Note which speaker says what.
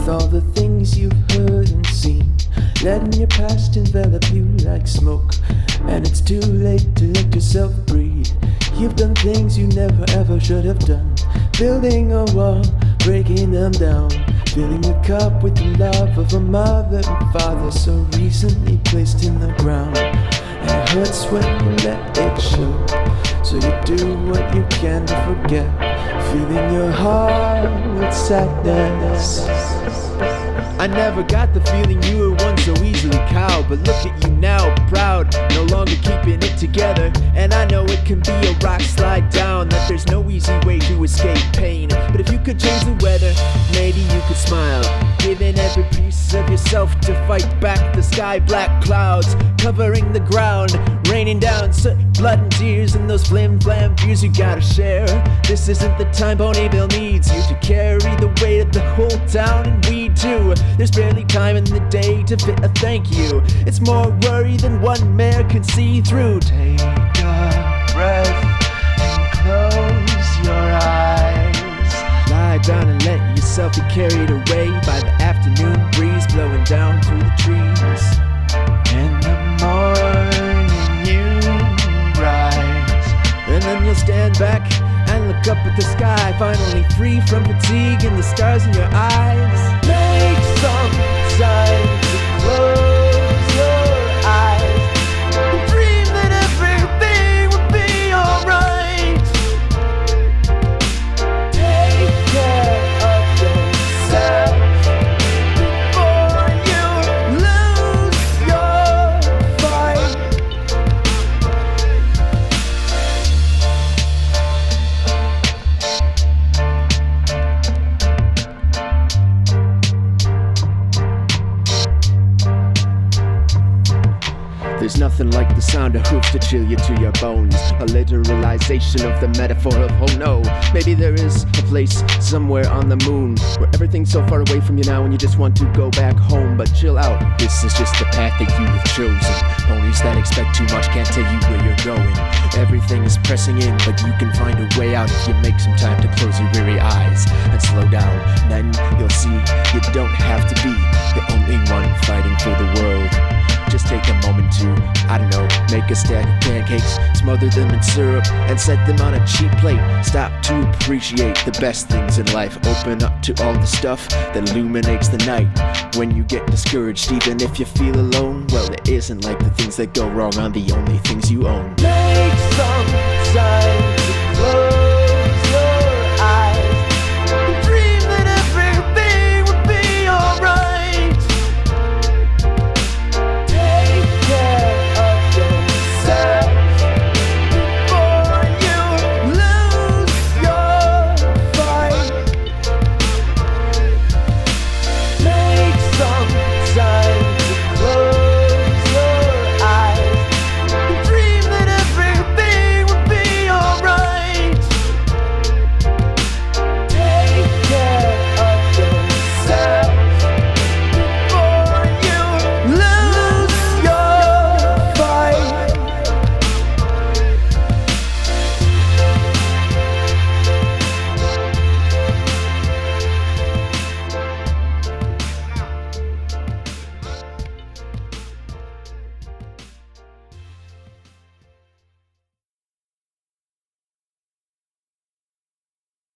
Speaker 1: with all the things you've heard and seen, letting your past envelop you like smoke. And it's too late to let yourself breathe. You've done things you never ever should have done, building a wall, breaking them down, filling your cup with the love of a mother and father so recently placed in the ground. And it hurts when you let it show, so you do what you can to forget, filling your heart with sadness.
Speaker 2: I never got the feeling you were one so easily cowed, but look at you now, proud, no longer keeping it together. And I know it can be a rock slide down, that there's no easy way to escape pain. But if you could change the weather, maybe you could smile, giving every piece of yourself to fight back the sky black clouds covering the ground, raining down soot, blood and tears, and those flim flam fears you gotta share. This isn't the time Ponyville needs you to carry the weight of the whole town, and we too. There's barely time in the day to fit a thank you. It's more worry than one mare can see through.
Speaker 1: Take a breath and close your eyes.
Speaker 2: Lie down and let yourself be carried away by the afternoon breeze blowing down through the trees.
Speaker 1: In the morning you rise,
Speaker 2: and then you'll stand back and look up at the sky, finally free from fatigue and the stars in your eyes.
Speaker 1: Make some time to close your eyes and dream that everything will be alright. Take care of yourself before you lose your fight.
Speaker 2: There's nothing like the sound of hooves to chill you to your bones. A literalization of the metaphor of oh no. Maybe there is a place somewhere on the moon where everything's so far away from you now and you just want to go back home. But chill out, this is just the path that you have chosen. Ponies that expect too much can't tell you where you're going. Everything is pressing in, but you can find a way out if you make some time to close your weary eyes and slow down. Then you'll see you don't have to be the only one fighting for the world. Just take a moment to, I don't know, make a stack of pancakes, smother them in syrup, and set them on a cheap plate. Stop to appreciate the best things in life. Open up to all the stuff that illuminates the night. When you get discouraged, even if you feel alone, well, it isn't like the things that go wrong are the only things you own.
Speaker 1: Make some time to close